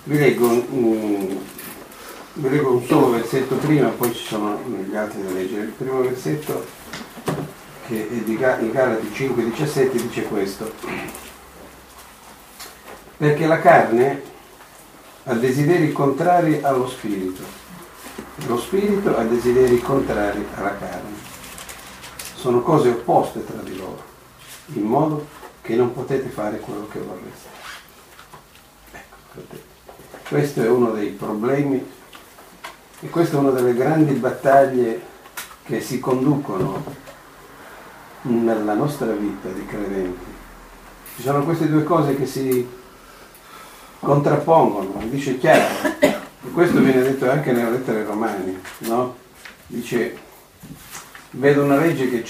Vi leggo un solo versetto prima, poi ci sono gli altri da leggere. Il primo versetto, che è in Galati 5,17, dice questo: perché la carne ha desideri contrari allo spirito, lo spirito ha desideri contrari alla carne. Sono cose opposte tra di loro, in modo che non potete fare quello che vorreste. Ecco, fratelli, questo è uno dei problemi e questa è una delle grandi battaglie che si conducono nella nostra vita di credenti. Ci sono queste due cose che si contrappongono, dice chiaro, e questo viene detto anche nella lettera ai Romani, no? Dice, vedo una legge che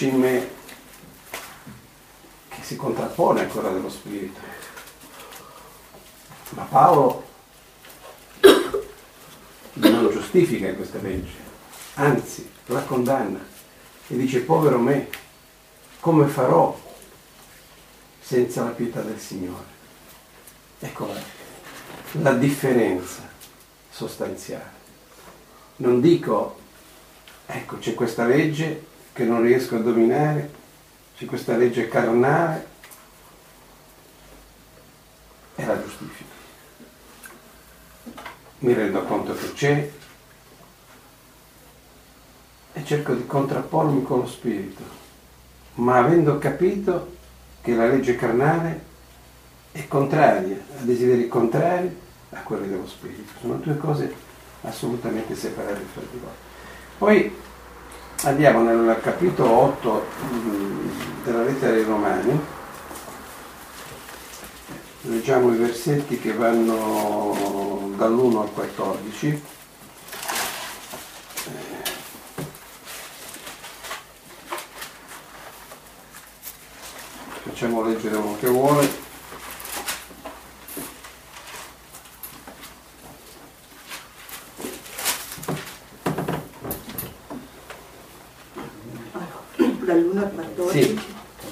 si contrappone a quella dello spirito, ma Paolo non giustifica questa legge, anzi la condanna e dice: povero me, come farò senza la pietà del Signore? Ecco la differenza sostanziale. Non dico, ecco, c'è questa legge che non riesco a dominare, c'è questa legge carnale e la giustifico. Mi rendo conto che c'è e cerco di contrappormi con lo spirito, ma avendo capito che la legge carnale è contraria, ha desideri contrari a quelli dello spirito. Sono due cose assolutamente separate fra di loro. Poi andiamo nel capitolo 8 della lettera ai Romani, leggiamo i versetti che vanno dall'1 al 14. Facciamo leggere uno che vuole. Dall'1 al 14. Sì.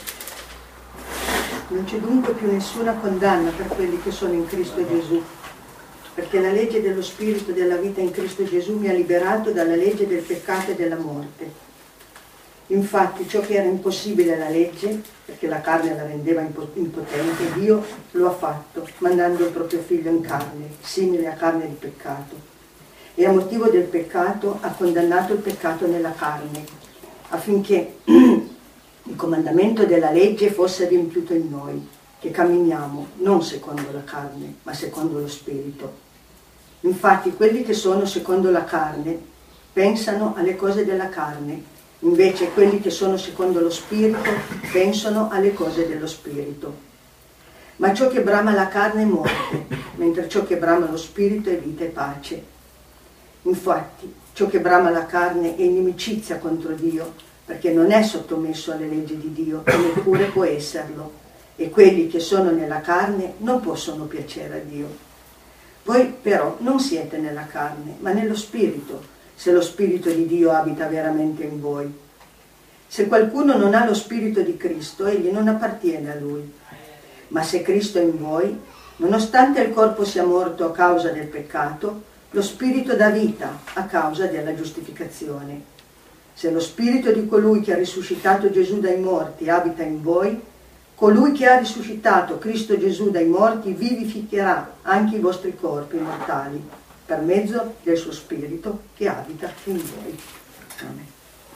Non c'è dunque più nessuna condanna per quelli che sono in Cristo Gesù, perché la legge dello Spirito della vita in Cristo Gesù mi ha liberato dalla legge del peccato e della morte. Infatti ciò che era impossibile alla legge, perché la carne la rendeva impotente, Dio lo ha fatto, mandando il proprio figlio in carne, simile a carne di peccato. E a motivo del peccato ha condannato il peccato nella carne, affinché il comandamento della legge fosse adempiuto in noi, che camminiamo non secondo la carne, ma secondo lo Spirito. Infatti quelli che sono secondo la carne pensano alle cose della carne, invece quelli che sono secondo lo Spirito pensano alle cose dello Spirito. Ma ciò che brama la carne è morte, mentre ciò che brama lo Spirito è vita e pace. Infatti ciò che brama la carne è inimicizia contro Dio, perché non è sottomesso alle leggi di Dio, e neppure può esserlo, e quelli che sono nella carne non possono piacere a Dio. Voi però non siete nella carne, ma nello Spirito, se lo Spirito di Dio abita veramente in voi. Se qualcuno non ha lo Spirito di Cristo, egli non appartiene a Lui. Ma se Cristo è in voi, nonostante il corpo sia morto a causa del peccato, lo Spirito dà vita a causa della giustificazione. Se lo Spirito di colui che ha risuscitato Gesù dai morti abita in voi, colui che ha risuscitato Cristo Gesù dai morti vivificherà anche i vostri corpi mortali, per mezzo del suo Spirito che abita in voi. Amen.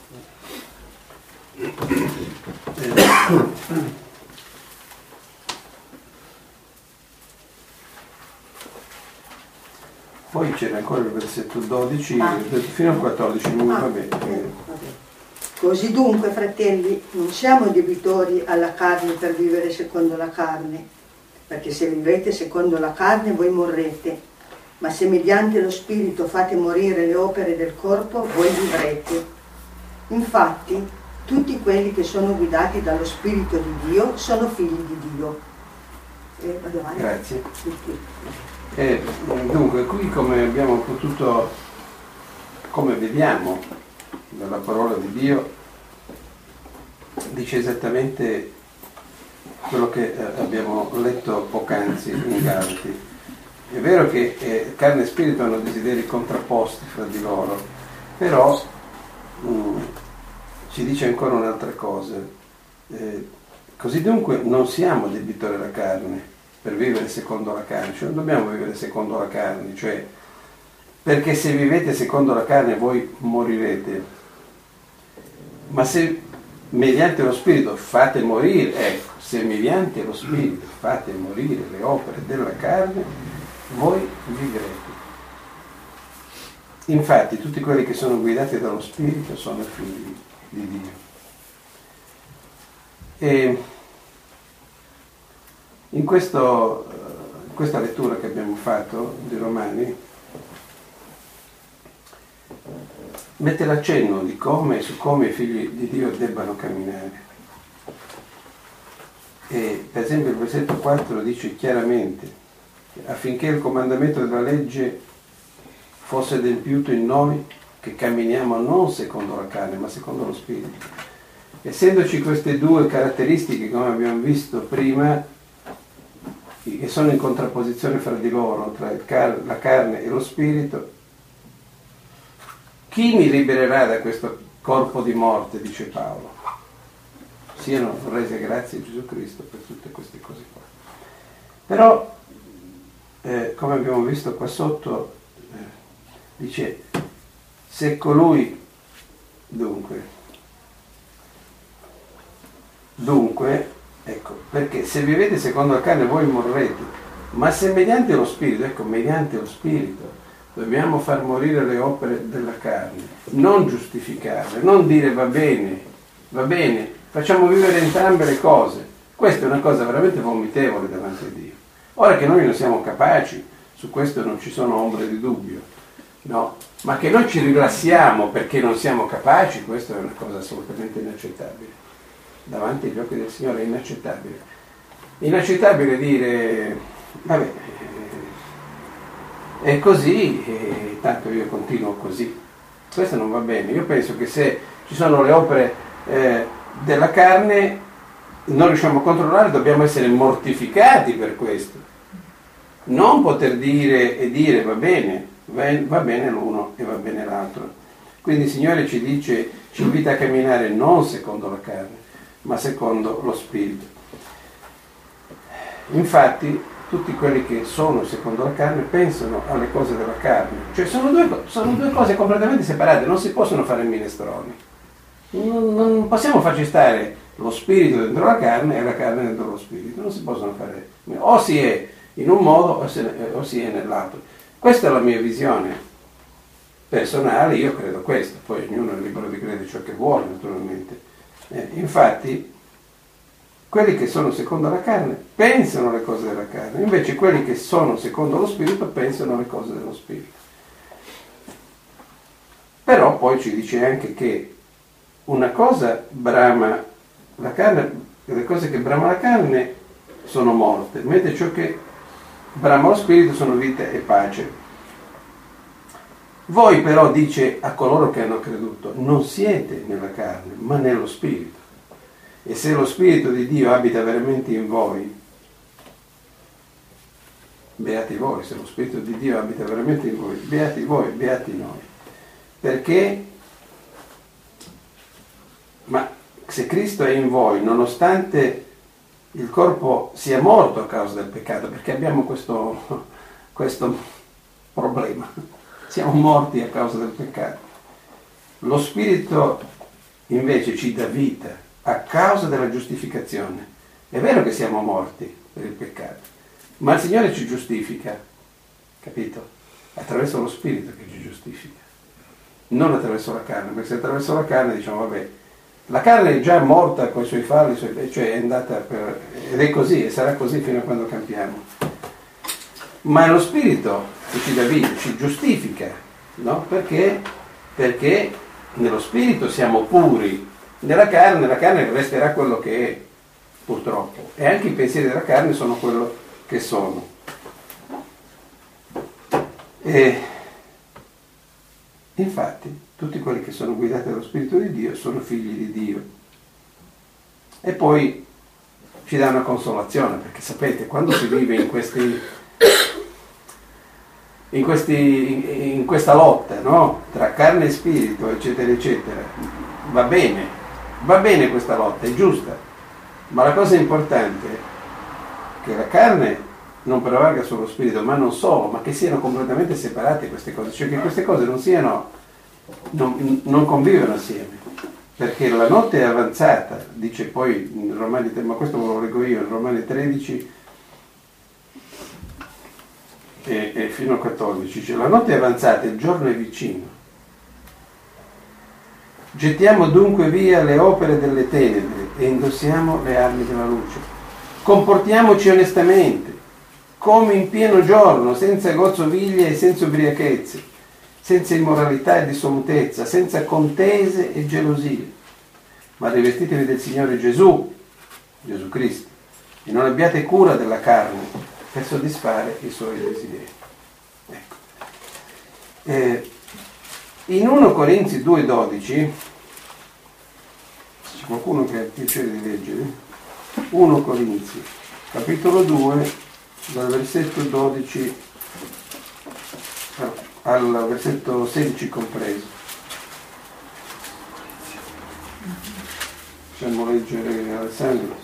Poi c'era ancora il versetto 12, fino al 14, non va bene. Così dunque, fratelli, non siamo debitori alla carne per vivere secondo la carne, perché se vivete secondo la carne voi morrete, ma se mediante lo Spirito fate morire le opere del corpo, voi vivrete. Infatti, tutti quelli che sono guidati dallo Spirito di Dio sono figli di Dio. Vado avanti. Grazie. Dunque, qui come abbiamo potuto, come vediamo dalla parola di Dio, dice esattamente quello che abbiamo letto poc'anzi in Galati. vero che carne e spirito hanno desideri contrapposti fra di loro, però ci dice ancora un'altra cosa. Così dunque non siamo debitori alla carne per vivere secondo la carne, cioè non dobbiamo vivere secondo la carne, cioè perché se vivete secondo la carne voi morirete, ma se mediante lo spirito fate morire, ecco, se mediante lo spirito fate morire le opere della carne, voi vivrete. Infatti tutti quelli che sono guidati dallo spirito sono figli di Dio. E in questa lettura che abbiamo fatto di Romani mette l'accenno di su come i figli di Dio debbano camminare. E per esempio il versetto 4 dice chiaramente: affinché il comandamento della legge fosse adempiuto in noi che camminiamo non secondo la carne ma secondo lo spirito. Essendoci queste due caratteristiche, come abbiamo visto prima, che sono in contrapposizione fra di loro, tra la carne e lo spirito, chi mi libererà da questo corpo di morte, dice Paolo? Siano rese grazie a Gesù Cristo per tutte queste cose qua. Però, come abbiamo visto qua sotto, dice, se colui, dunque, ecco, perché se vivete secondo la carne voi morrete, ma se mediante lo spirito, ecco, mediante lo spirito, dobbiamo far morire le opere della carne, non giustificarle, non dire va bene, facciamo vivere entrambe le cose. Questa è una cosa veramente vomitevole davanti a Dio. Ora che noi non siamo capaci, su questo non ci sono ombre di dubbio, no? Ma che noi ci rilassiamo perché non siamo capaci, questa è una cosa assolutamente inaccettabile. Davanti agli occhi del Signore è inaccettabile. Inaccettabile dire, vabbè, è così, e tanto io continuo così. Questo non va bene. Io penso che se ci sono le opere della carne, non riusciamo a controllare, dobbiamo essere mortificati per questo. Non poter dire va bene l'uno e va bene l'altro. Quindi il Signore ci dice, ci invita a camminare non secondo la carne, ma secondo lo spirito. Infatti, tutti quelli che sono secondo la carne pensano alle cose della carne. Cioè sono due cose completamente separate, non si possono fare minestroni. Non possiamo farci stare lo spirito dentro la carne e la carne dentro lo spirito, non si possono fare. O si è in un modo o si è nell'altro. Questa è la mia visione personale, io credo questo, poi ognuno è libero di credere ciò che vuole naturalmente. Infatti quelli che sono secondo la carne pensano alle cose della carne, invece quelli che sono secondo lo spirito pensano alle cose dello spirito. Però poi ci dice anche che una cosa brama la carne, le cose che brama la carne sono morte, mentre ciò che brama lo spirito sono vita e pace. Voi però, dice a coloro che hanno creduto, non siete nella carne, ma nello spirito. E se lo spirito di Dio abita veramente in voi, beati voi, se lo spirito di Dio abita veramente in voi, beati voi, beati noi. Perché? Ma se Cristo è in voi, nonostante il corpo sia morto a causa del peccato, perché abbiamo questo problema, siamo morti a causa del peccato, lo spirito invece ci dà vita a causa della giustificazione. È vero che siamo morti per il peccato, ma il Signore ci giustifica, capito? Attraverso lo spirito che ci giustifica, non attraverso la carne, perché se attraverso la carne diciamo vabbè, la carne è già morta con i suoi falli, cioè è andata ed è così e sarà così fino a quando campiamo. Ma è lo spirito che ci dà vita, ci giustifica, no? Perché nello spirito siamo puri, nella carne resterà quello che è, purtroppo, e anche i pensieri della carne sono quello che sono. E infatti tutti quelli che sono guidati dallo Spirito di Dio sono figli di Dio. E poi ci dà una consolazione, perché sapete, quando si vive in questi in questa lotta, no? Tra carne e spirito, eccetera, eccetera. Va bene questa lotta, è giusta, ma la cosa importante è che la carne non prevalga sullo spirito, ma non solo, ma che siano completamente separate queste cose, cioè che queste cose non convivono assieme, perché la notte è avanzata, dice poi in Romani, ma questo ve lo leggo io, in Romani 13 e fino a 14, cioè la notte è avanzata, il giorno è vicino. Gettiamo dunque via le opere delle tenebre e indossiamo le armi della luce. Comportiamoci onestamente, come in pieno giorno, senza gozzoviglie e senza ubriachezze, senza immoralità e dissolutezza, senza contese e gelosie, ma rivestitevi del Signore Gesù Cristo, e non abbiate cura della carne per soddisfare i suoi desideri. Ecco. In 1 Corinzi 2,12, c'è qualcuno che ha il piacere di leggere? 1 Corinzi, capitolo 2, dal versetto 12 al versetto 16 compreso. Possiamo leggere, Alessandro?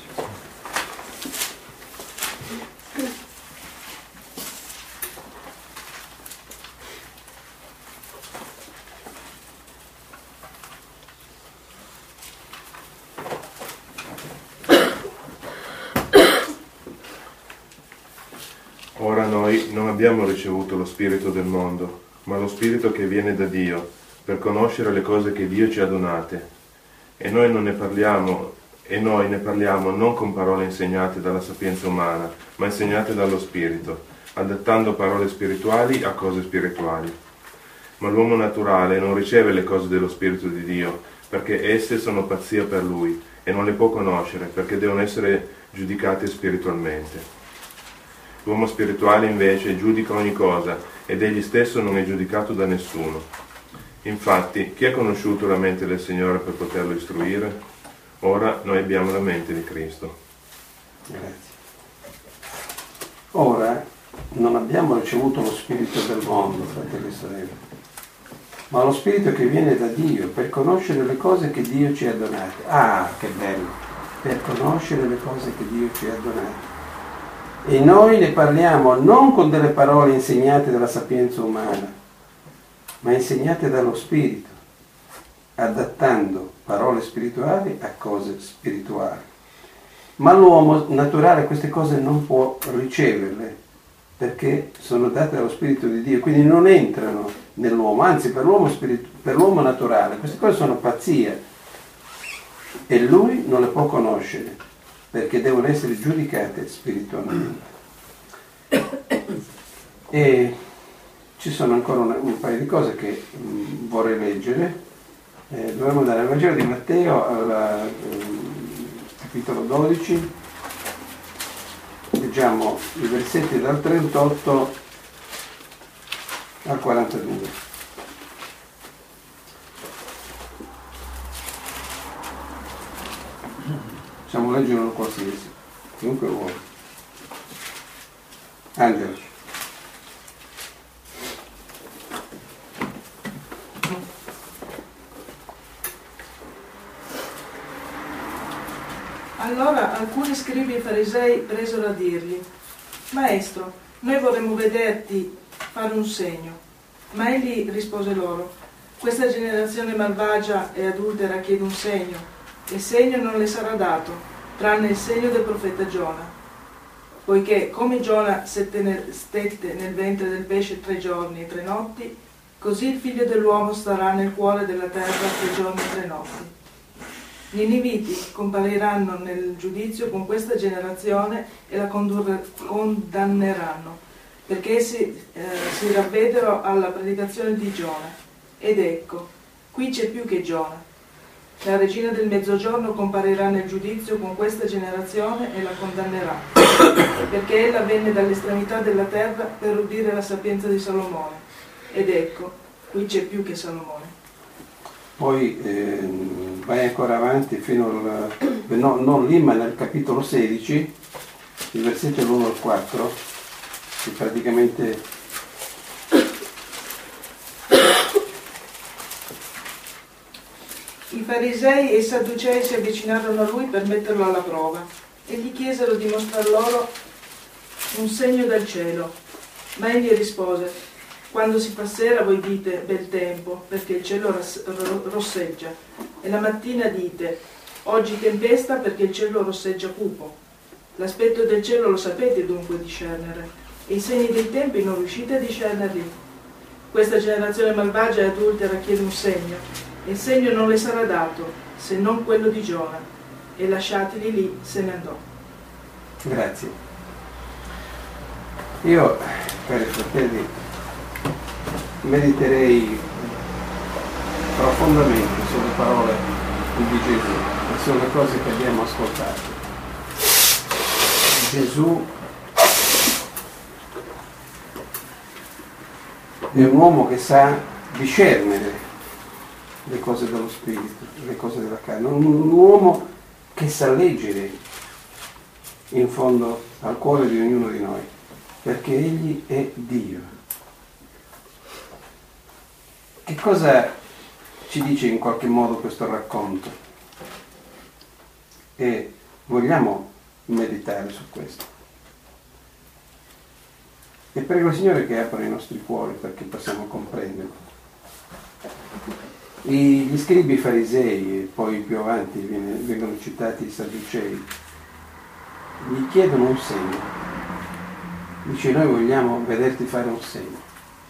Ora noi non abbiamo ricevuto lo spirito del mondo, ma lo spirito che viene da Dio, per conoscere le cose che Dio ci ha donate. E noi ne parliamo non con parole insegnate dalla sapienza umana, ma insegnate dallo Spirito, adattando parole spirituali a cose spirituali. Ma l'uomo naturale non riceve le cose dello Spirito di Dio, perché esse sono pazzia per lui, e non le può conoscere, perché devono essere giudicate spiritualmente. L'uomo spirituale invece giudica ogni cosa, ed egli stesso non è giudicato da nessuno. Infatti, chi ha conosciuto la mente del Signore per poterlo istruire? Ora noi abbiamo la mente di Cristo. Grazie. Ora non abbiamo ricevuto lo spirito del mondo, fratelli e sorelle, ma lo spirito che viene da Dio per conoscere le cose che Dio ci ha donate. Ah, che bello! Per conoscere le cose che Dio ci ha donate. E noi ne parliamo non con delle parole insegnate dalla sapienza umana, ma insegnate dallo Spirito, adattando parole spirituali a cose spirituali. Ma l'uomo naturale queste cose non può riceverle, perché sono date dallo Spirito di Dio, quindi non entrano nell'uomo, anzi per l'uomo naturale queste cose sono pazzia, e lui non le può conoscere, perché devono essere giudicate spiritualmente. E ci sono ancora un paio di cose che vorrei leggere. Dovremmo andare al Vangelo di Matteo, al capitolo 12, leggiamo i versetti dal 38 al 42. Possiamo leggere uno qualsiasi, chiunque vuole. Angelo. Allora alcuni scribi e farisei presero a dirgli: Maestro, noi vorremmo vederti fare un segno. Ma egli rispose loro: questa generazione malvagia e adultera chiede un segno, e segno non le sarà dato, tranne il segno del profeta Giona. Poiché come Giona stette nel ventre del pesce 3 giorni e 3 notti, così il figlio dell'uomo starà nel cuore della terra 3 giorni e 3 notti. Gli Niniviti compariranno nel giudizio con questa generazione e la condanneranno, perché essi si ravvedero alla predicazione di Giona. Ed ecco, qui c'è più che Giona. La regina del mezzogiorno comparirà nel giudizio con questa generazione e la condannerà, perché ella venne dall'estremità della terra per udire la sapienza di Salomone. Ed ecco, qui c'è più che Salomone. Poi vai ancora avanti fino al, non lì ma nel capitolo 16, il versetto 1 al 4, che praticamente farisei e i sadducei si avvicinarono a lui per metterlo alla prova e gli chiesero di mostrar loro un segno dal cielo. Ma egli rispose: quando si fa sera voi dite bel tempo, perché il cielo rosseggia, e la mattina dite oggi tempesta, perché il cielo rosseggia cupo. L'aspetto del cielo lo sapete dunque discernere, e i segni dei tempi non riuscite a discernerli. Questa generazione malvagia e adultera chiede un segno, e il segno non le sarà dato, se non quello di Giona. E lasciateli lì, se ne andò. Grazie. Io, cari fratelli, mediterei profondamente sulle parole di Gesù e sulle cose che abbiamo ascoltato. Gesù è un uomo che sa discernere le cose dello spirito, le cose della carne, un uomo che sa leggere in fondo al cuore di ognuno di noi, perché egli è Dio. Che cosa ci dice in qualche modo questo racconto? E vogliamo meditare su questo. E prego il Signore che apra i nostri cuori perché possiamo comprenderlo. Gli scribi farisei, e poi più avanti vengono citati i sadducei, gli chiedono un segno. Dice: noi vogliamo vederti fare un segno.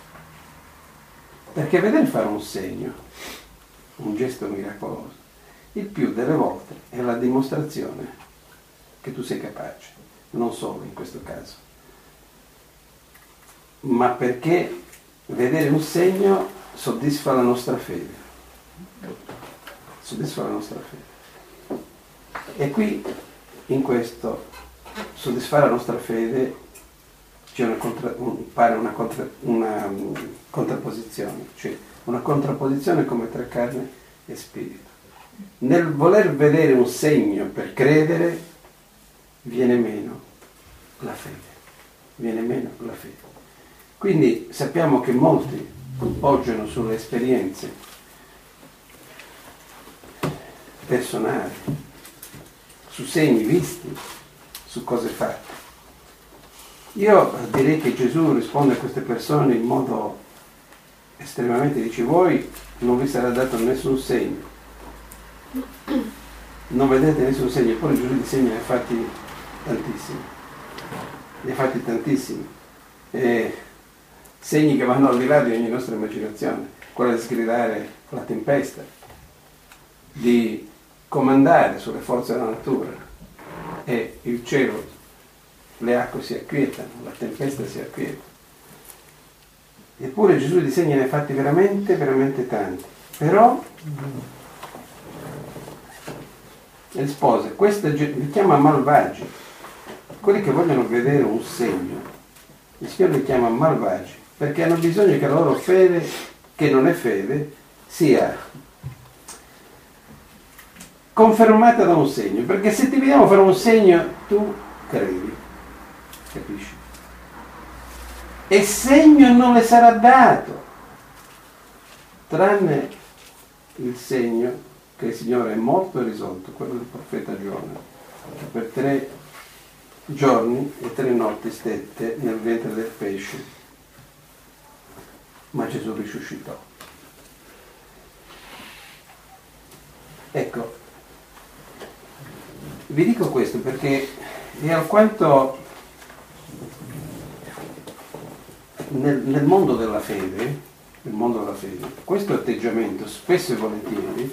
Perché vedere fare un segno, un gesto miracoloso, il più delle volte è la dimostrazione che tu sei capace, non solo in questo caso, ma perché vedere un segno soddisfa la nostra fede. Soddisfa la nostra fede. E qui, in questo soddisfare la nostra fede, c'è una contrapposizione, cioè una contrapposizione come tra carne e spirito. Nel voler vedere un segno per credere viene meno la fede, viene meno la fede. Quindi sappiamo che molti poggiano sulle esperienze personali, su segni visti, su cose fatte. Io direi che Gesù risponde a queste persone in modo estremamente, dice: voi non vi sarà dato nessun segno, non vedete nessun segno. Poi Gesù di segni ne ha fatti tantissimi, segni che vanno al di là di ogni nostra immaginazione, quello di sgridare la tempesta, di comandare sulle forze della natura e il cielo, le acque si acquietano, la tempesta si acquieta. Eppure Gesù di segni ne ha fatti veramente, veramente tanti. Però rispose, li chiama malvagi, quelli che vogliono vedere un segno, il Signore li chiama malvagi, perché hanno bisogno che la loro fede, che non è fede, sia confermata da un segno, perché se ti vediamo fare un segno tu credi, capisci? E segno non le sarà dato, tranne il segno che il Signore è morto e risorto, quello del profeta Giona, che per 3 giorni e 3 notti stette nel ventre del pesce, ma Gesù risuscitò. Ecco, vi dico questo perché è alquanto nel mondo della fede, questo atteggiamento spesso e volentieri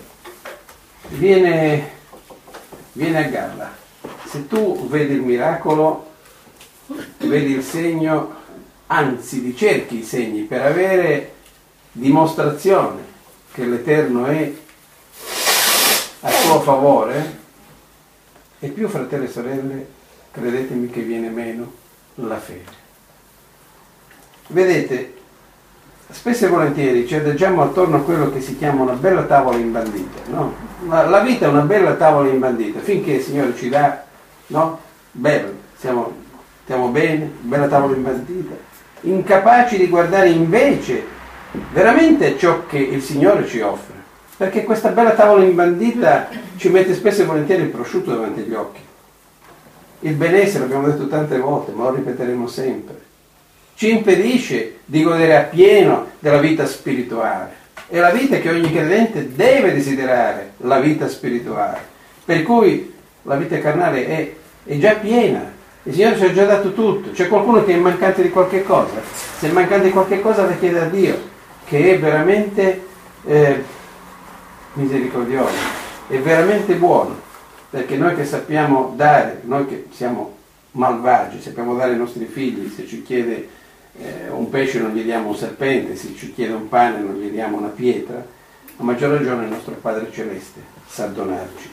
viene a galla. Se tu vedi il miracolo, vedi il segno, anzi li cerchi i segni per avere dimostrazione che l'Eterno è a tuo favore, e più, fratelli e sorelle, credetemi che viene meno la fede. Vedete, spesso e volentieri ci adagiamo attorno a quello che si chiama una bella tavola imbandita, no? La vita è una bella tavola imbandita, finché il Signore ci dà, no? Bello, stiamo bene, bella tavola imbandita, incapaci di guardare invece veramente ciò che il Signore ci offre. Perché questa bella tavola imbandita ci mette spesso e volentieri il prosciutto davanti agli occhi. Il benessere, l'abbiamo detto tante volte, ma lo ripeteremo sempre. Ci impedisce di godere appieno della vita spirituale. È la vita che ogni credente deve desiderare, la vita spirituale. Per cui la vita carnale è già piena. Il Signore ci ha già dato tutto. C'è qualcuno che è mancante di qualche cosa? Se è mancante di qualche cosa, la chiede a Dio, che è veramente misericordioso, è veramente buono. Perché noi che sappiamo dare, noi che siamo malvagi, sappiamo dare ai nostri figli, se ci chiede un pesce non gli diamo un serpente, se ci chiede un pane non gli diamo una pietra, a maggior ragione il nostro Padre Celeste sa donarci.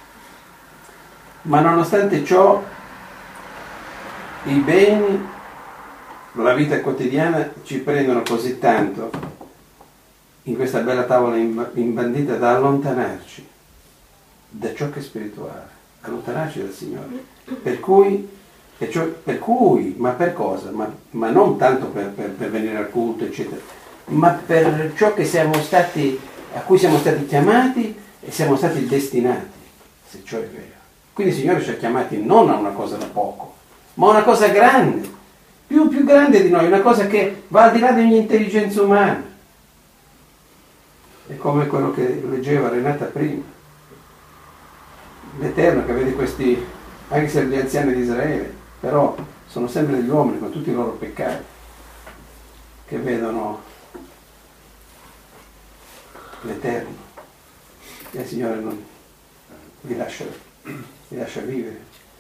Ma nonostante ciò, i beni, la vita quotidiana ci prendono così tanto in questa bella tavola imbandita da allontanarci da ciò che è spirituale, allontanarci dal Signore. Per cui, ma per cosa? Ma non tanto per venire al culto, eccetera, ma per ciò che a cui siamo stati chiamati e siamo stati destinati, se ciò è vero. Quindi il Signore ci ha chiamati non a una cosa da poco, ma a una cosa grande, più grande di noi, una cosa che va al di là di ogni intelligenza umana. È come quello che leggeva Renata prima. L'Eterno che vede questi, anche se gli anziani di Israele, però sono sempre degli uomini con tutti i loro peccati, che vedono l'Eterno e il Signore non li lascia vivere.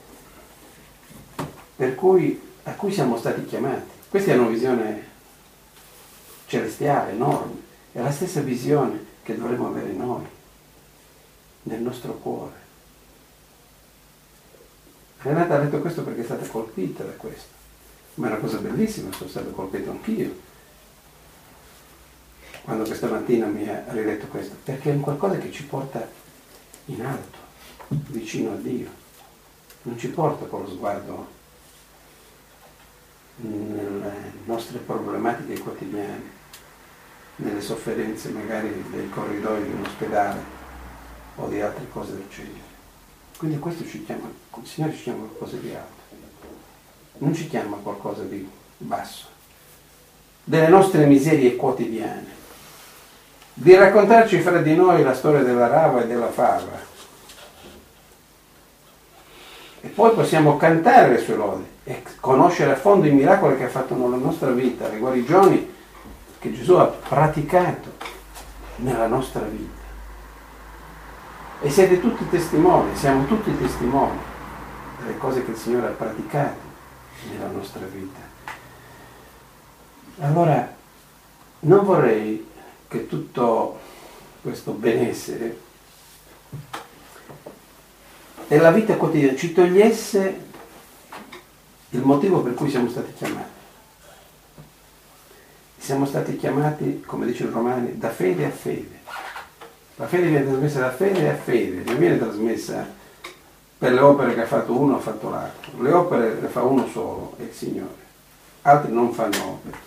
Per cui a cui siamo stati chiamati. Questa è una visione celestiale, enorme, è la stessa visione che dovremmo avere noi, nel nostro cuore. Renata ha detto questo perché è stata colpita da questo, ma è una cosa bellissima, sono stato colpito anch'io quando questa mattina mi ha riletto questo, perché è un qualcosa che ci porta in alto, vicino a Dio, non ci porta con lo sguardo nelle nostre problematiche quotidiane, nelle sofferenze magari dei corridoi di un ospedale o di altre cose del genere. Quindi questo il Signore ci chiama qualcosa di alto, non ci chiama qualcosa di basso, delle nostre miserie quotidiane, di raccontarci fra di noi la storia della rava e della fava, e poi possiamo cantare le sue lodi e conoscere a fondo i miracoli che ha fatto nella nostra vita, le guarigioni che Gesù ha praticato nella nostra vita. E siete tutti testimoni, siamo tutti testimoni delle cose che il Signore ha praticato nella nostra vita. Allora, non vorrei che tutto questo benessere e la vita quotidiana ci togliesse il motivo per cui siamo stati chiamati. Siamo stati chiamati, come dice il Romani, da fede a fede. La fede viene trasmessa da fede a fede, non viene trasmessa per le opere che ha fatto uno, ha fatto l'altro. Le opere le fa uno solo, è il Signore. Altri non fanno opere.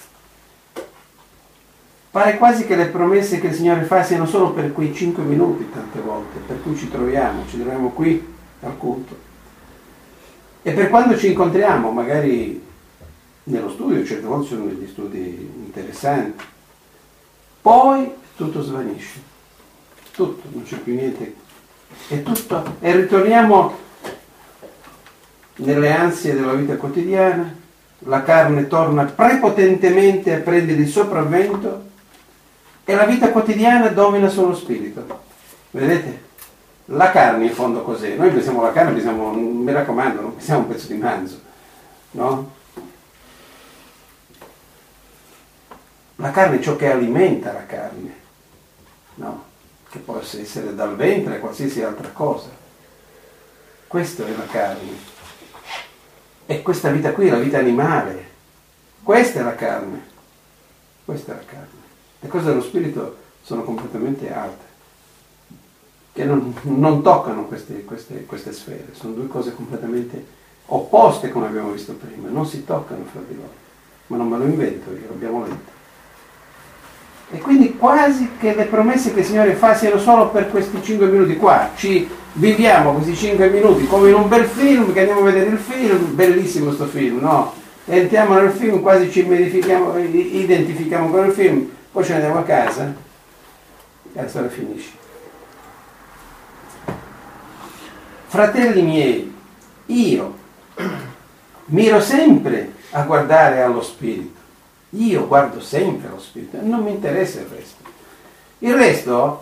Pare quasi che le promesse che il Signore fa siano solo per quei 5 minuti tante volte, per cui ci troviamo qui al culto. E per quando ci incontriamo, magari nello studio, certe volte sono degli studi interessanti, poi tutto svanisce. Tutto, non c'è più niente, è tutto, e ritorniamo nelle ansie della vita quotidiana, la carne torna prepotentemente a prendere il sopravvento e la vita quotidiana domina solo spirito. Vedete? La carne in fondo cos'è? Noi pensiamo alla carne, pensiamo, mi raccomando, non pensiamo a un pezzo di manzo, no? La carne è ciò che alimenta la carne, no? Che può essere dal ventre a qualsiasi altra cosa. Questa è la carne. E questa vita qui è la vita animale. Questa è la carne. Questa è la carne. Le cose dello spirito sono completamente altre, che non toccano queste sfere. Sono due cose completamente opposte, come abbiamo visto prima. Non si toccano fra di loro. Ma non me lo invento io, l'abbiamo letto. E quindi quasi che le promesse che il Signore fa siano solo per questi 5 minuti qua. Ci viviamo questi 5 minuti come in un bel film, che andiamo a vedere il film, bellissimo sto film, no? Entriamo nel film, quasi ci identifichiamo con il film, poi ce ne andiamo a casa e la storia finisce. Fratelli miei, io miro sempre a guardare allo Spirito. Io guardo sempre allo Spirito, non mi interessa il resto. Il resto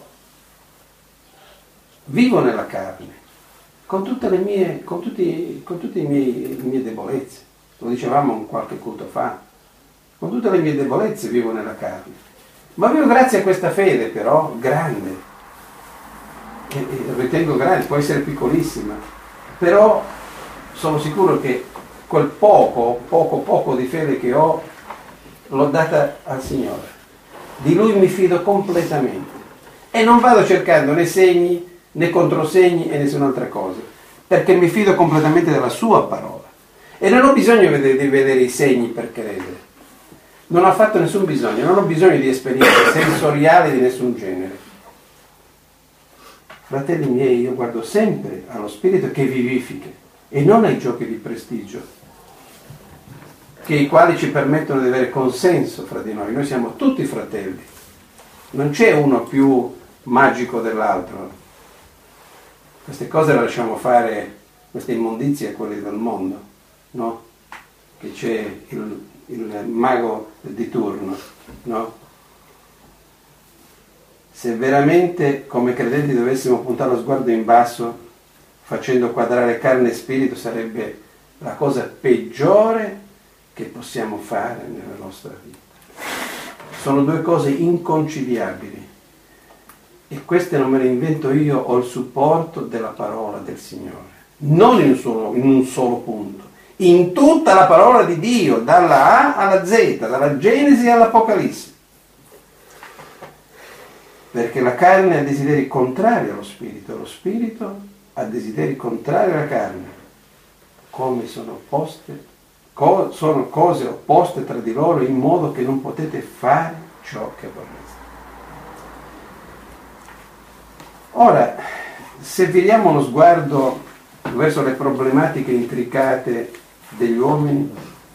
vivo nella carne, con tutte le mie, con tutte le mie debolezze. Lo dicevamo in qualche culto fa. Con tutte le mie debolezze vivo nella carne. Ma vivo grazie a questa fede, però, grande. E ritengo grande, può essere piccolissima. Però sono sicuro che quel poco di fede che ho, l'ho data al Signore. Di Lui mi fido completamente. E non vado cercando né segni, né controsegni e nessun'altra cosa. Perché mi fido completamente della Sua parola. E non ho bisogno di vedere i segni per credere. Non ho fatto nessun bisogno, non ho bisogno di esperienze sensoriali di nessun genere. Fratelli miei, io guardo sempre allo Spirito che vivifica e non ai giochi di prestigio, che i quali ci permettono di avere consenso fra di noi. Noi siamo tutti fratelli. Non c'è uno più magico dell'altro. Queste cose le lasciamo fare, queste immondizie a quelli del mondo. No? Che c'è il mago di turno, no? Se veramente come credenti dovessimo puntare lo sguardo in basso, facendo quadrare carne e spirito, sarebbe la cosa peggiore che possiamo fare nella nostra vita. Sono due cose inconciliabili e queste non me le invento io, ho il supporto della parola del Signore, non in un solo punto. In tutta la parola di Dio, dalla A alla Z, dalla Genesi all'Apocalisse. Perché la carne ha desideri contrari allo Spirito, lo Spirito ha desideri contrari alla carne. Come sono opposte, sono cose opposte tra di loro in modo che non potete fare ciò che vorreste. Ora, se viriamo lo sguardo verso le problematiche intricate degli uomini,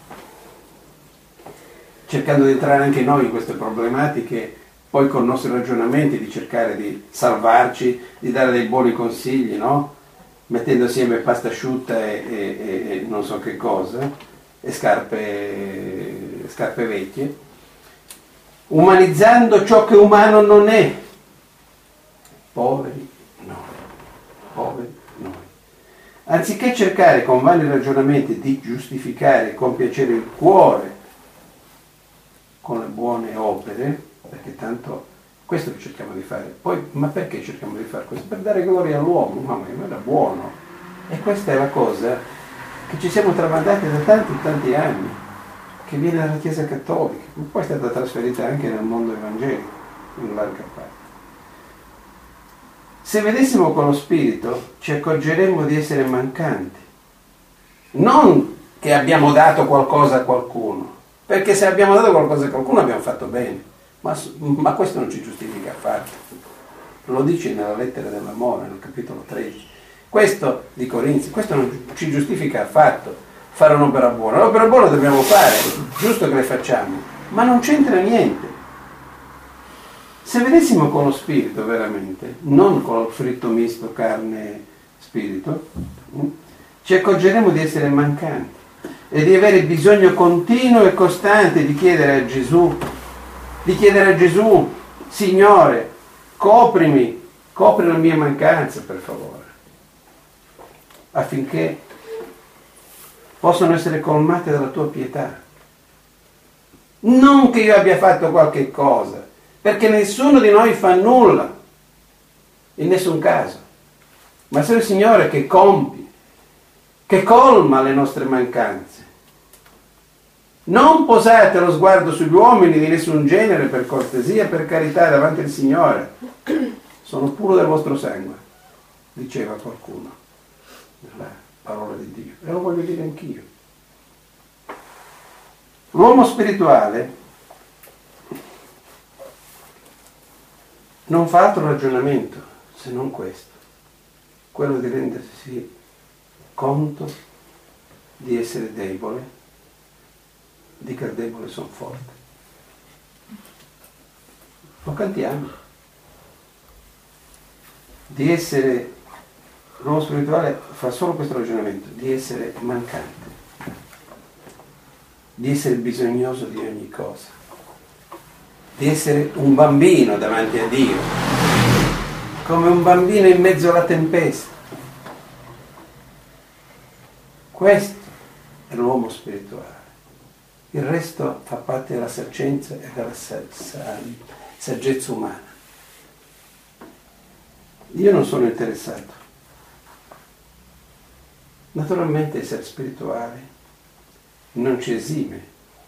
cercando di entrare anche noi in queste problematiche, poi con i nostri ragionamenti di cercare di salvarci, di dare dei buoni consigli, no? Mettendo assieme pasta asciutta e non so che cosa, e scarpe vecchie, umanizzando ciò che umano non è. Poveri noi. Anziché cercare con vani ragionamenti di giustificare e compiacere il cuore con le buone opere, perché tanto questo che cerchiamo di fare. Poi, ma perché cerchiamo di fare questo? Per dare gloria all'uomo, mamma mia, era buono. E questa è la cosa che ci siamo tramandati da tanti anni, che viene dalla Chiesa Cattolica, ma poi è stata trasferita anche nel mondo evangelico, in larga parte. Se vedessimo con lo Spirito ci accorgeremmo di essere mancanti, non che abbiamo dato qualcosa a qualcuno, perché se abbiamo dato qualcosa a qualcuno abbiamo fatto bene, ma questo non ci giustifica affatto. Lo dice nella lettera dell'amore, nel capitolo 13. Questo di Corinzi, questo non ci giustifica affatto fare un'opera buona. L'opera buona dobbiamo fare, giusto che le facciamo, ma non c'entra niente. Se vedessimo con lo Spirito veramente, non con il fritto misto carne-spirito, ci accorgeremo di essere mancanti e di avere bisogno continuo e costante di chiedere a Gesù, Signore, copri la mia mancanza, per favore, affinché possano essere colmate dalla tua pietà. Non che io abbia fatto qualche cosa, perché nessuno di noi fa nulla, in nessun caso, ma sei il Signore che compie, che colma le nostre mancanze. Non posate lo sguardo sugli uomini di nessun genere, per cortesia, per carità, davanti al Signore. Sono puro del vostro sangue, diceva qualcuno, nella parola di Dio, e lo voglio dire anch'io. L'uomo spirituale non fa altro ragionamento se non questo, quello di rendersi conto di essere debole, di che il debole sono forte. Lo cantiamo. Di essere, l'uomo spirituale fa solo questo ragionamento, di essere mancante, di essere bisognoso di ogni cosa, di essere un bambino davanti a Dio, come un bambino in mezzo alla tempesta. Questo è l'uomo spirituale. Il resto fa parte della saggezza e della saggezza umana. Io non sono interessato. Naturalmente essere spirituale non ci esime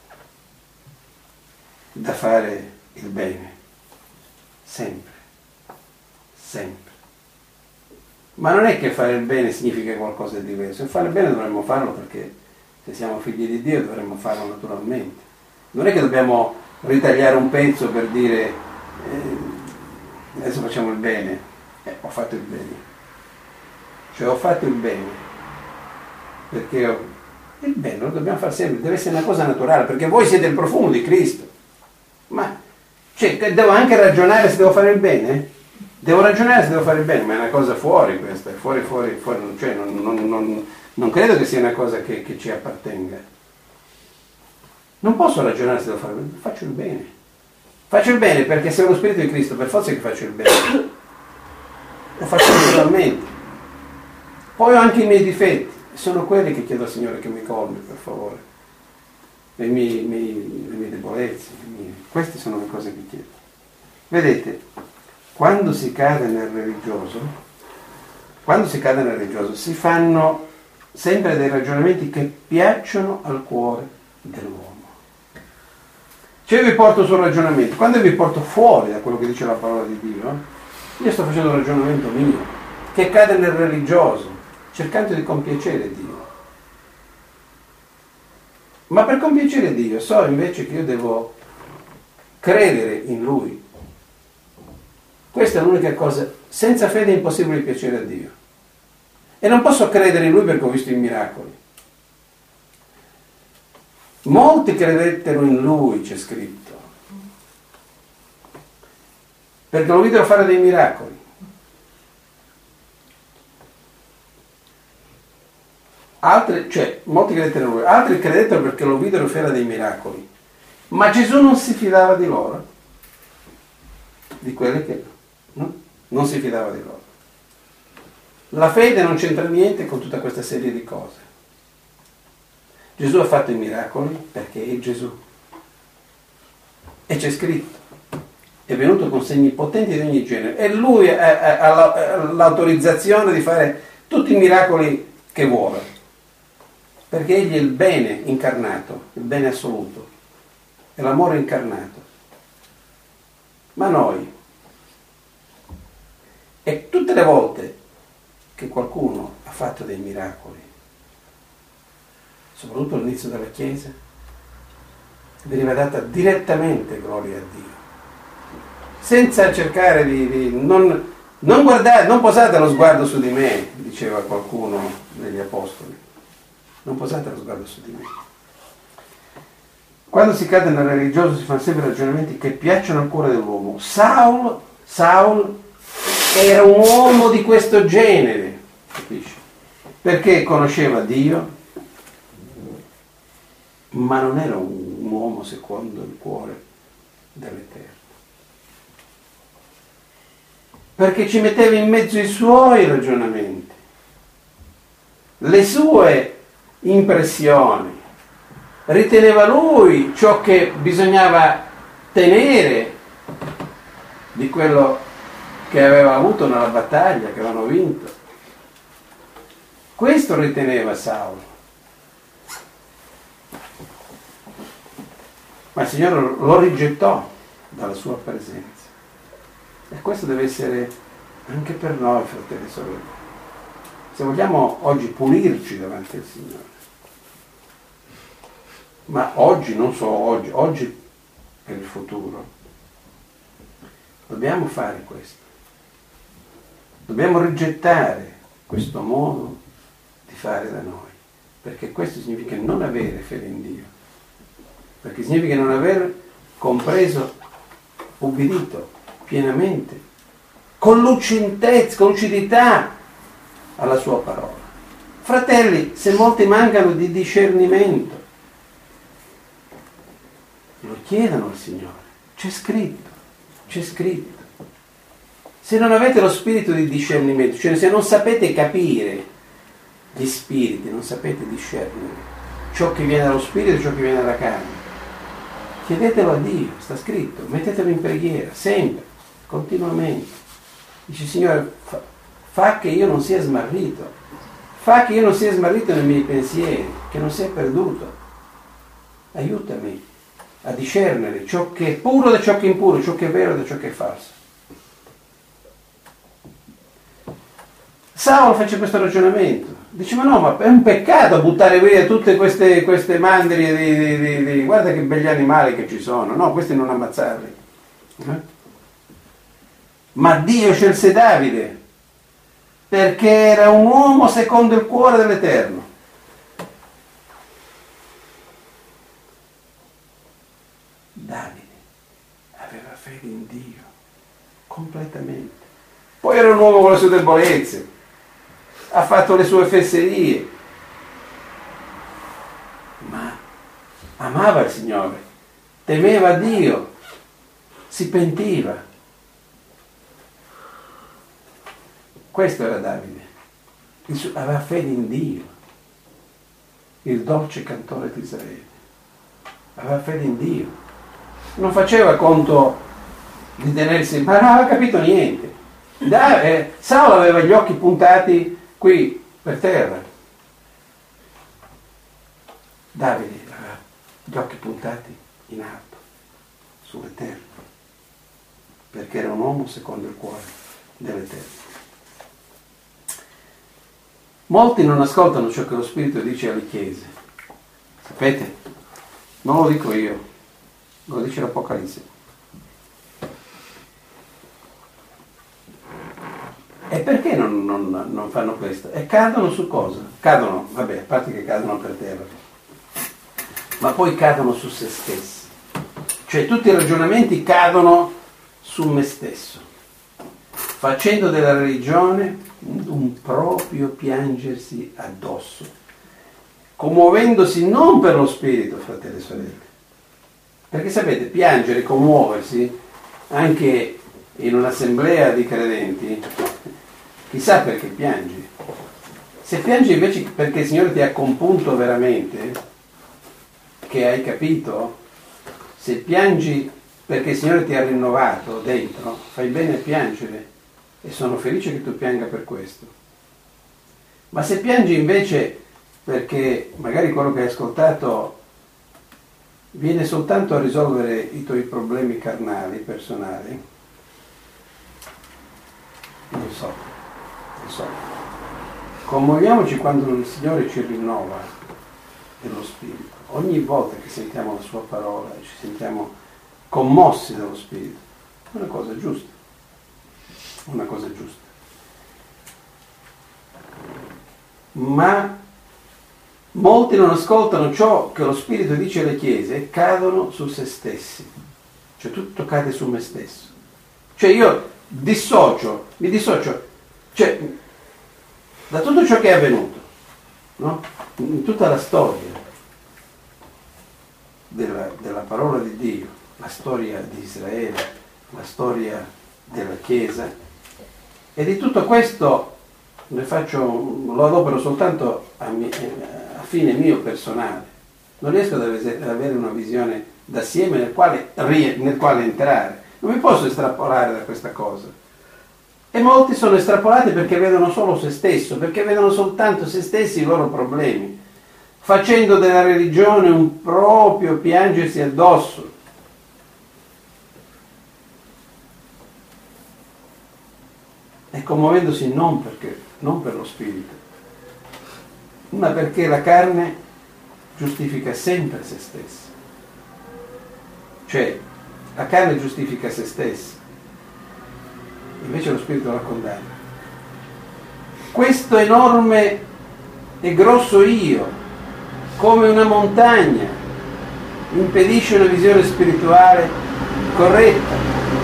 da fare il bene, sempre, sempre. Ma non è che fare il bene significa qualcosa di diverso. Fare il bene dovremmo farlo perché se siamo figli di Dio dovremmo farlo naturalmente. Non è che dobbiamo ritagliare un pezzo per dire adesso facciamo il bene. Ho fatto il bene. Cioè ho fatto il bene. Perché il bene lo dobbiamo fare sempre, deve essere una cosa naturale, perché voi siete il profumo di Cristo. Ma cioè, devo anche ragionare se devo fare il bene? Devo ragionare se devo fare il bene, ma è una cosa fuori questa, è fuori, cioè non credo che sia una cosa che ci appartenga. Non posso ragionare se devo fare il bene, faccio il bene. Faccio il bene perché se ho lo Spirito di Cristo, per forza che faccio il bene. Lo faccio naturalmente. Poi ho anche i miei difetti, sono quelli che chiedo al Signore che mi colmi, per favore. Le mie debolezze, queste sono le cose che chiedo. Vedete, quando si cade nel religioso si fanno sempre dei ragionamenti che piacciono al cuore dell'uomo. Cioè io vi porto sul ragionamento, quando vi porto fuori da quello che dice la parola di Dio, io sto facendo un ragionamento mio, che cade nel religioso, cercando di compiacere Dio. Ma per compiacere Dio so invece che io devo credere in Lui. Questa è l'unica cosa. Senza fede è impossibile piacere a Dio. E non posso credere in Lui perché ho visto i miracoli. Molti credettero in Lui, c'è scritto, perché lo videro fare dei miracoli. Molti credettero in Lui, altri credettero perché lo videro fare dei miracoli. Ma Gesù non si fidava di loro, di quelli che non si fidava di loro. La fede non c'entra niente con tutta questa serie di cose. Gesù ha fatto i miracoli perché è Gesù. E c'è scritto, è venuto con segni potenti di ogni genere. E Lui ha l'autorizzazione di fare tutti i miracoli che vuole. Perché Egli è il bene incarnato, il bene assoluto. È l'amore incarnato. Ma noi, e tutte le volte che qualcuno ha fatto dei miracoli, soprattutto all'inizio della Chiesa, veniva data direttamente gloria a Dio, senza cercare di non guardare, non posate lo sguardo su di me, diceva qualcuno degli apostoli, non posate lo sguardo su di me. Quando si cade nel religioso si fanno sempre ragionamenti che piacciono al cuore dell'uomo. Saul era un uomo di questo genere, capisci? Perché conosceva Dio, ma non era un uomo secondo il cuore dell'Eterno. Perché ci metteva in mezzo i suoi ragionamenti, le sue impressioni. Riteneva lui ciò che bisognava tenere di quello che aveva avuto nella battaglia, che avevano vinto. Questo riteneva Saulo. Ma il Signore lo rigettò dalla sua presenza. E questo deve essere anche per noi, fratelli e sorelle. Se vogliamo oggi pulirci davanti al Signore. Ma oggi, non solo oggi per il futuro. Dobbiamo fare questo. Dobbiamo rigettare questo modo di fare da noi, perché questo significa non avere fede in Dio, perché significa non aver compreso, ubbidito pienamente, con lucidità alla sua parola. Fratelli, se molti mancano di discernimento, lo chiedano al Signore. C'è scritto. Se non avete lo spirito di discernimento, cioè se non sapete capire gli spiriti, non sapete discernere ciò che viene dallo spirito e ciò che viene dalla carne, chiedetelo a Dio, sta scritto, mettetelo in preghiera, sempre, continuamente. Dice: Signore, fa che io non sia smarrito, fa che io non sia smarrito nei miei pensieri, che non sia perduto. Aiutami a discernere ciò che è puro da ciò che è impuro, ciò che è vero da ciò che è falso. Saulo fece questo ragionamento. Dice: ma no, ma è un peccato buttare via tutte queste mandrie di guarda che belli animali che ci sono. No, questi non ammazzarli. Ma Dio scelse Davide perché era un uomo secondo il cuore dell'Eterno. Davide aveva fede in Dio completamente. Poi era un uomo con le sue debolezze, ha fatto le sue fesserie, ma amava il Signore, temeva Dio, si pentiva. Questo era Davide, aveva fede in Dio, il dolce cantore di Israele, aveva fede in Dio, non faceva conto di tenersi, ma non aveva capito niente. Saulo aveva gli occhi puntati qui per terra, Davide aveva gli occhi puntati in alto, sull'Eterno, perché era un uomo secondo il cuore dell'Eterno. Molti non ascoltano ciò che lo Spirito dice alle chiese. Sapete? Non lo dico io, lo dice l'Apocalisse. E perché non fanno questo? E cadono su cosa? Cadono, vabbè, a parte che cadono per terra, ma poi cadono su se stessi. Cioè tutti i ragionamenti cadono su me stesso, facendo della religione un proprio piangersi addosso, commuovendosi non per lo spirito, fratelli e sorelle. Perché sapete, piangere, commuoversi, anche in un'assemblea di credenti, chissà perché piangi. Se piangi invece perché il Signore ti ha compunto veramente, che hai capito, se piangi perché il Signore ti ha rinnovato dentro, fai bene a piangere e sono felice che tu pianga per questo. Ma se piangi invece perché magari quello che hai ascoltato viene soltanto a risolvere i tuoi problemi carnali, personali, non so. Commuoviamoci quando il Signore ci rinnova dello Spirito. Ogni volta che sentiamo la sua parola e ci sentiamo commossi dallo Spirito, è una cosa giusta. Una cosa giusta. Ma molti non ascoltano ciò che lo Spirito dice alle chiese e cadono su se stessi. Cioè tutto cade su me stesso. Cioè io mi dissocio, cioè da tutto ciò che è avvenuto, no? In tutta la storia della parola di Dio, la storia di Israele, la storia della Chiesa, e di tutto questo lo adopero soltanto a fine mio personale. Non riesco ad avere una visione d'assieme nel quale entrare. Non mi posso estrapolare da questa cosa. E molti sono estrapolati perché vedono solo se stesso, perché vedono soltanto se stessi i loro problemi, facendo della religione un proprio piangersi addosso. E commuovendosi non per lo spirito, ma perché la carne giustifica sempre se stessa. Cioè, la carne giustifica se stessa. invece lo Spirito la condanna. Questo enorme e grosso io, come una montagna, impedisce una visione spirituale corretta,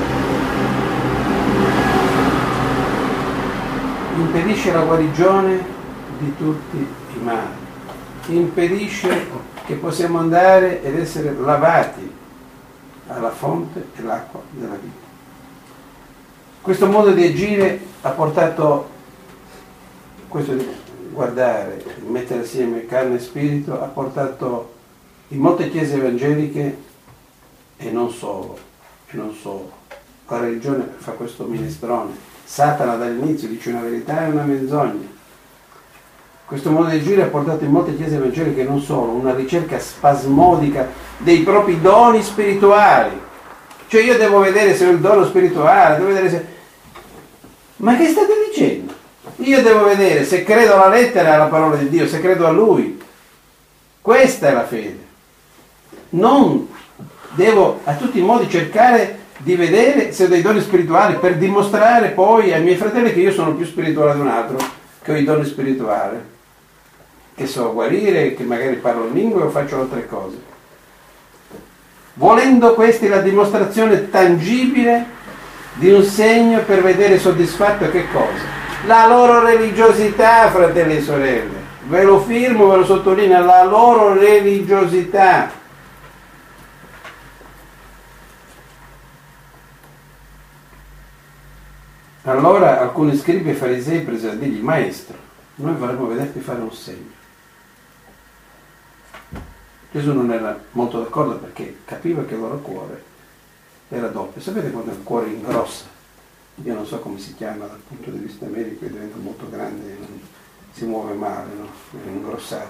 impedisce la guarigione di tutti i mali, impedisce che possiamo andare ed essere lavati alla fonte dell'acqua della vita. Questo modo di agire ha portato, questo di guardare, mettere assieme carne e spirito, ha portato in molte chiese evangeliche, e non solo, la religione fa questo minestrone. Satana dall'inizio dice una verità e una menzogna. Questo modo di agire ha portato in molte chiese evangeliche, non solo, una ricerca spasmodica dei propri doni spirituali. Cioè io devo vedere se ho il dono spirituale, devo vedere se... Ma che state dicendo? Io devo vedere se credo alla lettera e alla parola di Dio, se credo a Lui. Questa è la fede. Non devo a tutti i modi cercare di vedere se ho dei doni spirituali per dimostrare poi ai miei fratelli che io sono più spirituale di un altro, che ho i doni spirituali, che so guarire, che magari parlo in lingue o faccio altre cose. Volendo questi la dimostrazione tangibile di un segno per vedere soddisfatto che cosa? La loro religiosità, fratelli e sorelle. Ve lo firmo, ve lo sottolineo, la loro religiosità. Allora alcuni scribi e farisei presero a dirgli: Maestro, noi vorremmo vederti fare un segno. Gesù non era molto d'accordo perché capiva che il loro cuore era doppio. Sapete quando il cuore ingrossa? Io non so come si chiama dal punto di vista medico, diventa molto grande, non si muove male, no? È ingrossato.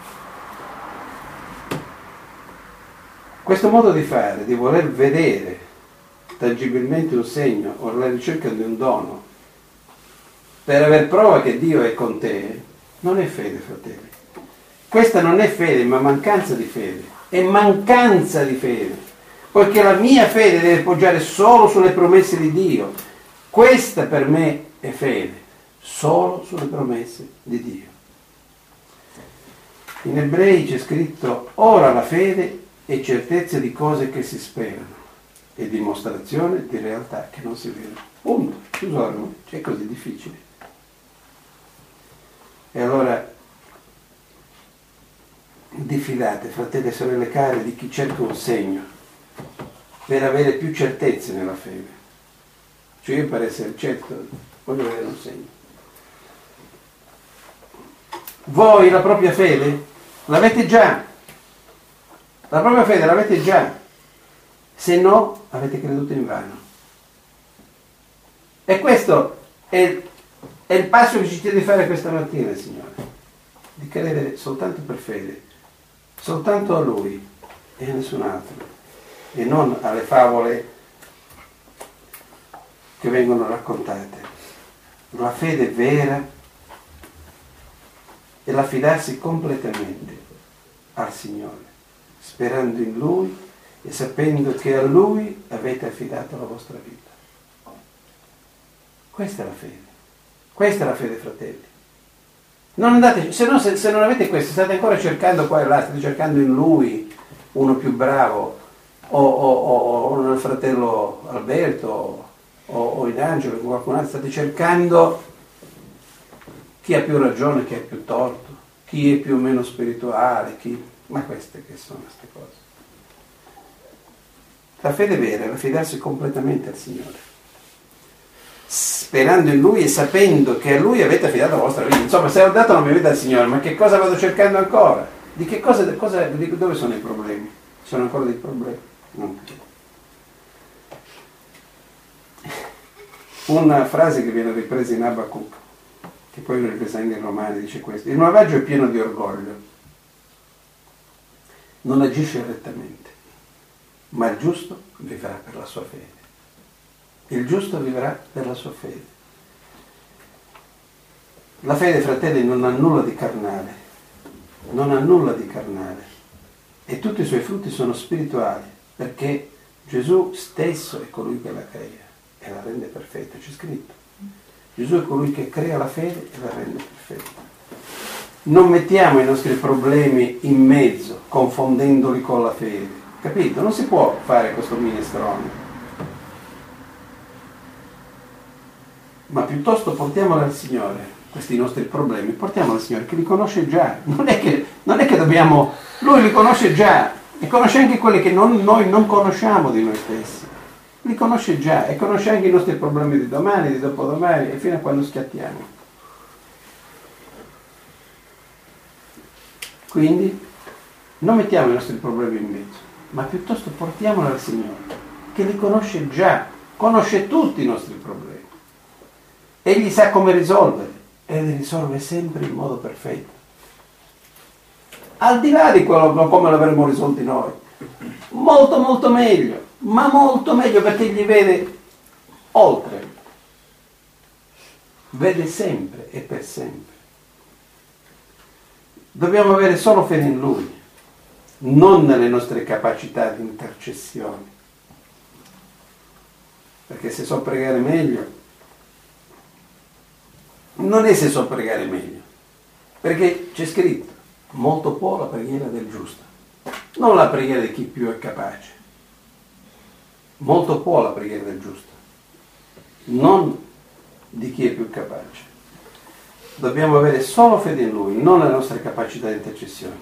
Questo modo di fare, di voler vedere tangibilmente un segno o la ricerca di un dono per aver prova che Dio è con te, non è fede, fratelli. Questa non è fede, ma mancanza di fede. È mancanza di fede, poiché la mia fede deve poggiare solo sulle promesse di Dio. Questa per me è fede, solo sulle promesse di Dio. In Ebrei c'è scritto: ora la fede è certezza di cose che si sperano e dimostrazione di realtà che non si vedono. Punto. Chiuso, è così difficile. E allora diffidate, fratelli e sorelle care, di chi cerca un segno per avere più certezze nella fede. Cioè io per essere certo voglio vedere un segno. Voi la propria fede l'avete già. La propria fede l'avete già. Se no, avete creduto in vano. E questo è il passo che ci chiede di fare questa mattina, Signore. Di credere soltanto per fede, soltanto a Lui e a nessun altro. E non alle favole che vengono raccontate. La fede vera è l'affidarsi completamente al Signore, sperando in Lui e sapendo che a Lui avete affidato la vostra vita. Questa è la fede. Questa è la fede, fratelli. Non andate, se non avete questo, state ancora cercando qua e là, state cercando in Lui uno più bravo, o nel fratello Alberto, o in Angelo, o qualcun altro, state cercando chi ha più ragione, chi ha più torto, chi è più o meno spirituale, ma queste che sono queste cose. La fede vera è affidarsi completamente al Signore, sperando in Lui e sapendo che a Lui avete affidato la vostra vita. Insomma, se ho dato la mia vita al Signore, ma che cosa vado cercando ancora? Di che cosa, dove sono i problemi? Ci sono ancora dei problemi? No. Una frase che viene ripresa in Abacuc, che poi viene ripresa anche in Romani, dice questo: il malvagio è pieno di orgoglio, non agisce rettamente, ma il giusto vivrà per la sua fede. Il giusto vivrà per la sua fede. La fede, fratelli, non ha nulla di carnale, non ha nulla di carnale, e tutti i suoi frutti sono spirituali, perché Gesù stesso è colui che la crea. e la rende perfetta, c'è scritto. Gesù è colui che crea la fede e la rende perfetta. Non mettiamo i nostri problemi in mezzo, confondendoli con la fede. Capito? Non si può fare questo minestrone. Ma piuttosto portiamoli al Signore, questi nostri problemi, portiamoli al Signore che li conosce già. Non è che dobbiamo... Lui li conosce già e conosce anche quelli che noi non conosciamo di noi stessi. Li conosce già e conosce anche i nostri problemi di domani, di dopodomani e fino a quando schiattiamo. Quindi non mettiamo i nostri problemi in mezzo, ma piuttosto portiamoli al Signore, che li conosce già, conosce tutti i nostri problemi. Egli sa come risolverli e li risolve sempre in modo perfetto. Al di là di quello come l'avremmo risolti noi. Molto molto meglio, ma molto meglio perché egli vede oltre. Vede sempre e per sempre. Dobbiamo avere solo fede in Lui, non nelle nostre capacità di intercessione. Perché se so pregare meglio, non è se so pregare meglio, perché c'è scritto, molto può la preghiera del giusto, non la preghiera di chi più è capace. Molto può la preghiera del giusto, non di chi è più capace. Dobbiamo avere solo fede in Lui, non nelle nostre capacità di intercessione.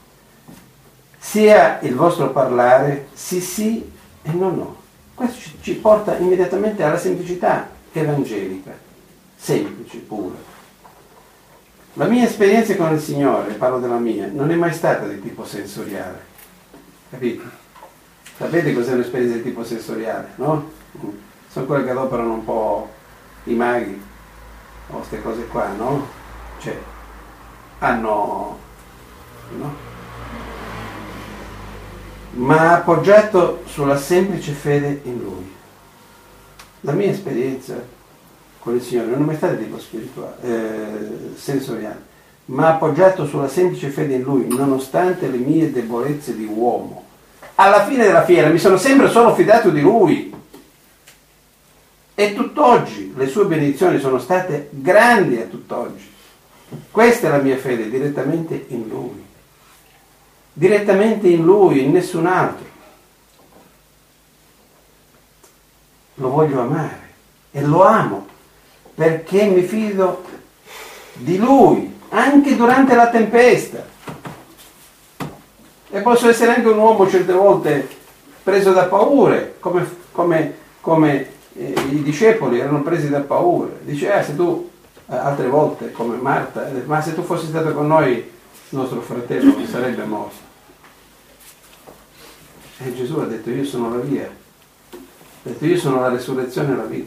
Sia il vostro parlare sì sì e no no. Questo ci porta immediatamente alla semplicità evangelica, semplice, pura. La mia esperienza con il Signore, parlo della mia, non è mai stata di tipo sensoriale. Capite? Sapete cos'è un'esperienza di tipo sensoriale, no? Sono quelle che adoperano un po' i maghi o queste cose qua, no? Cioè, hanno, no? Ma appoggiato sulla semplice fede in Lui. La mia esperienza con il Signore non è mai stata di tipo spirituale, sensoriale, ma appoggiato sulla semplice fede in Lui, nonostante le mie debolezze di uomo. Alla fine della fiera mi sono sempre solo fidato di Lui. E tutt'oggi le sue benedizioni sono state grandi a tutt'oggi. Questa è la mia fede, direttamente in Lui. Direttamente in Lui, in nessun altro. Lo voglio amare e lo amo perché mi fido di Lui anche durante la tempesta. E posso essere anche un uomo certe volte preso da paure, come i discepoli erano presi da paure. Dice, se tu, altre volte come Marta, ma se tu fossi stato con noi, il nostro fratello non sarebbe morto. E Gesù ha detto, io sono la via, ha detto, io sono la resurrezione e la vita.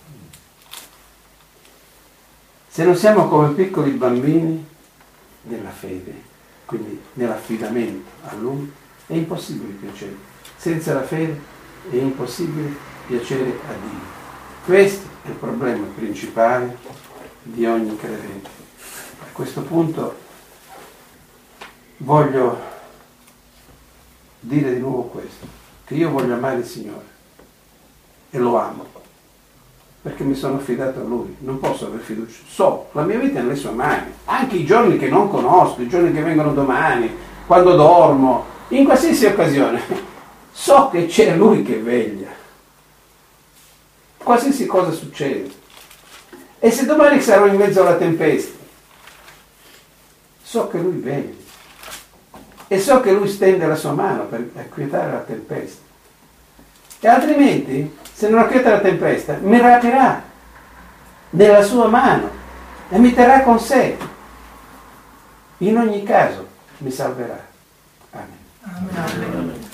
Se non siamo come piccoli bambini nella fede, quindi nell'affidamento a Lui, è impossibile piacere. Senza la fede è impossibile piacere a Dio. Questo è il problema principale di ogni credente. A questo punto voglio dire di nuovo questo, che io voglio amare il Signore e lo amo perché mi sono affidato a Lui, non posso aver fiducia, so, la mia vita è nelle sue mani, anche i giorni che non conosco, i giorni che vengono domani, quando dormo, in qualsiasi occasione, so che c'è Lui che veglia, qualsiasi cosa succede. E se domani sarò in mezzo alla tempesta, so che Lui veglia e so che Lui stende la sua mano per acquietare la tempesta. E altrimenti, se non acquieta la tempesta, mi rapirà nella sua mano e mi terrà con sé. In ogni caso mi salverà. Amen. Amen.